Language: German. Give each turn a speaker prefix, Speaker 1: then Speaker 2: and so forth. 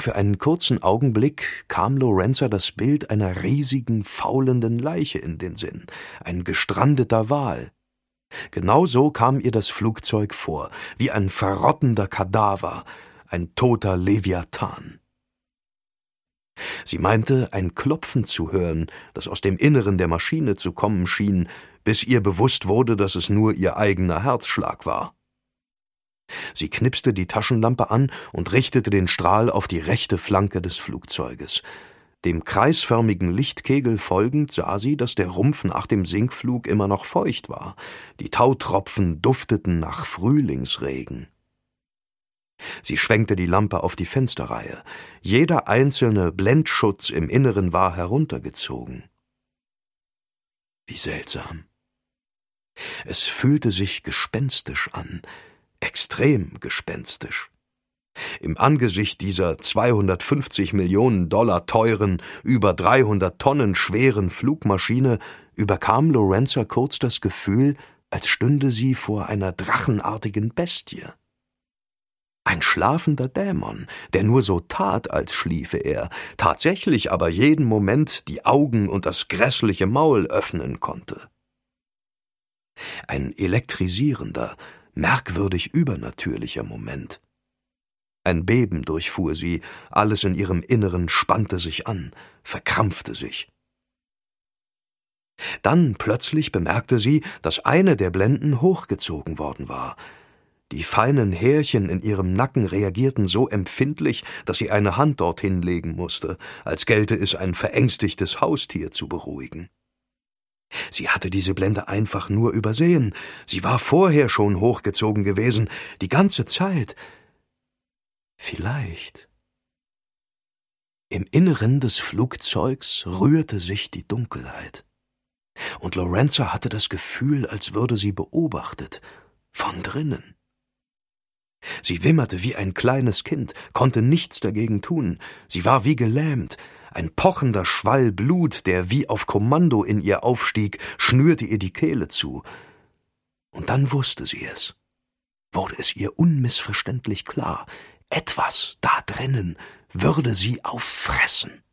Speaker 1: für einen kurzen Augenblick kam Lorenza das Bild einer riesigen, faulenden Leiche in den Sinn, ein gestrandeter Wal. Genau so kam ihr das Flugzeug vor, wie ein verrottender Kadaver, ein toter Leviathan. Sie meinte, ein Klopfen zu hören, das aus dem Inneren der Maschine zu kommen schien, bis ihr bewusst wurde, dass es nur ihr eigener Herzschlag war. Sie knipste die Taschenlampe an und richtete den Strahl auf die rechte Flanke des Flugzeuges. Dem kreisförmigen Lichtkegel folgend sah sie, dass der Rumpf nach dem Sinkflug immer noch feucht war. Die Tautropfen dufteten nach Frühlingsregen. Sie schwenkte die Lampe auf die Fensterreihe. Jeder einzelne Blendschutz im Inneren war heruntergezogen. Wie seltsam. Es fühlte sich gespenstisch an, extrem gespenstisch. Im Angesicht dieser 250 Millionen Dollar teuren, über 300 Tonnen schweren Flugmaschine überkam Lorenza kurz das Gefühl, als stünde sie vor einer drachenartigen Bestie. Ein schlafender Dämon, der nur so tat, als schliefe er, tatsächlich aber jeden Moment die Augen und das grässliche Maul öffnen konnte. Ein elektrisierender, merkwürdig übernatürlicher Moment. Ein Beben durchfuhr sie, alles in ihrem Inneren spannte sich an, verkrampfte sich. Dann plötzlich bemerkte sie, dass eine der Blenden hochgezogen worden war. Die feinen Härchen in ihrem Nacken reagierten so empfindlich, dass sie eine Hand dorthin legen musste, als gelte es ein verängstigtes Haustier zu beruhigen. Sie hatte diese Blende einfach nur übersehen. Sie war vorher schon hochgezogen gewesen, die ganze Zeit. Vielleicht. Im Inneren des Flugzeugs rührte sich die Dunkelheit. Und Lorenza hatte das Gefühl, als würde sie beobachtet, von drinnen. Sie wimmerte wie ein kleines Kind, konnte nichts dagegen tun. Sie war wie gelähmt. Ein pochender Schwall Blut, der wie auf Kommando in ihr aufstieg, schnürte ihr die Kehle zu. Und dann wusste sie es. Wurde es ihr unmissverständlich klar. Etwas da drinnen würde sie auffressen.